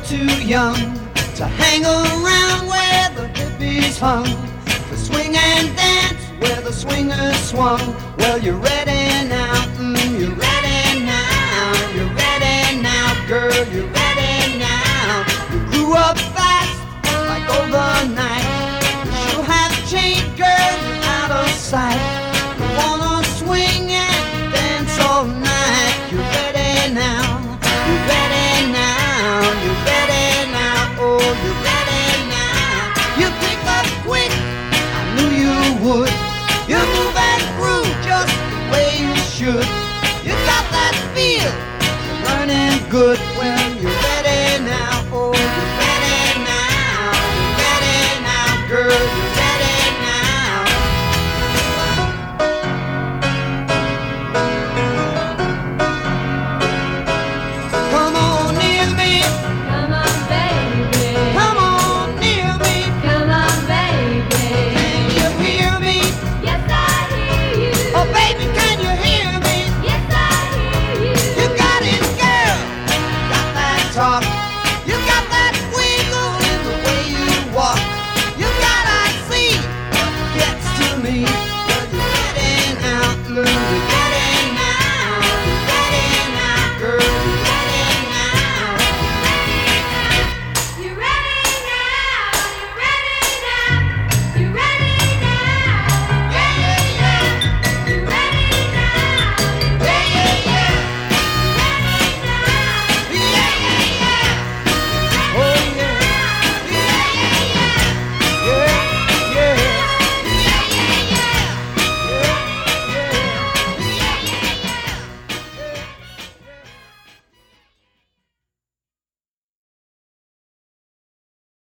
too young to hang around where the hippies hung, to swing and dance where the swingers swung. Well, you're ready now, you're ready now, you're ready now, girl, you're ready now. You grew up fast, like overnight. You sure have changed, girl, you're out of sight. You wanna swing and dance all night. You're ready now, you're ready now, you're ready now, oh, you're ready now. You pick up quick, I knew you would. You move and groove just the way you should. You got that feel, you're learning good. Well, you're ready now, oh, you're ready now, you're ready now, girl, you're ready now. Come on near me, Come on, baby. come on near me. Come on, baby. Can you hear me? Yes, I hear you. Oh, baby, can you hear me? Yes, I hear you. You got it, girl. Got that talk.